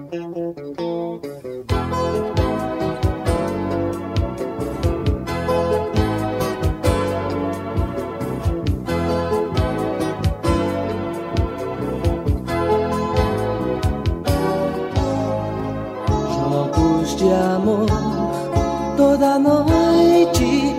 Jogos de amor toda noite,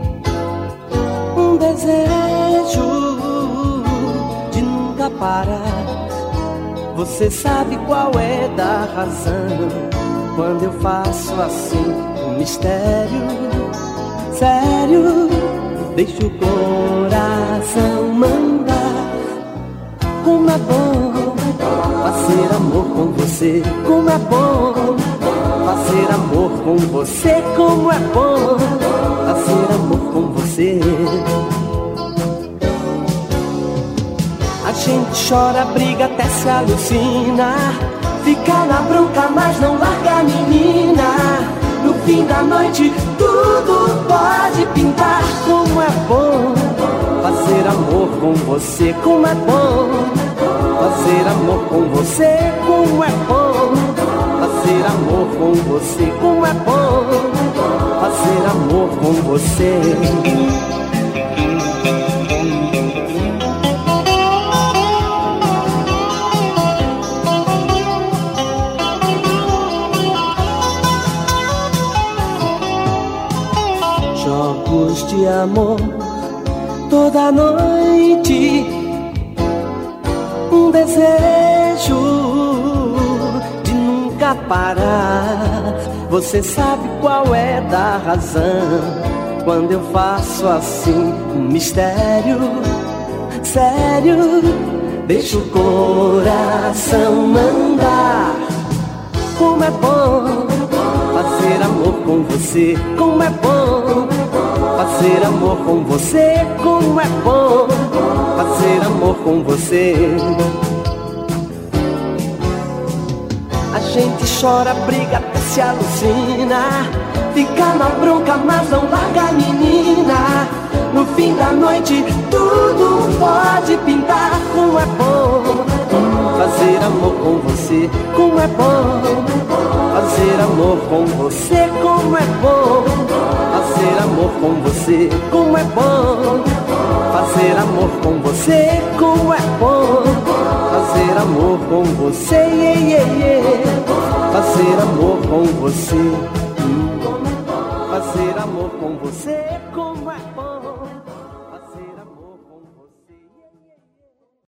um desejo de nunca parar. Você sabe qual é da razão quando eu faço assim um mistério sério, deixo o coração mandar. Como é bom fazer amor com você, como é bom fazer amor com você, como é bom fazer amor com você. A gente chora, briga, até se alucina, fica na bronca, mas não larga a menina. No fim da noite tudo pode pintar. Como é bom fazer amor com você, como é bom fazer amor com você, como é bom fazer amor com você, como é bom fazer amor com você. Jogos de amor toda noite, um desejo de nunca parar. Você sabe qual é da razão quando eu faço assim um mistério sério, deixo o coração mandar. Como é bom fazer amor com você, como é bom fazer amor com você, como é bom fazer amor com você. A gente chora, briga, até se alucina, fica na bronca, mas não larga a menina. No fim da noite tudo pode pintar. Como é bom fazer amor com você, como é bom fazer amor com você, como é bom fazer amor com você, como é bom fazer amor com você, como é bom fazer amor com você, yeah, yeah, yeah. Fazer amor com você, fazer amor com você, como é bom.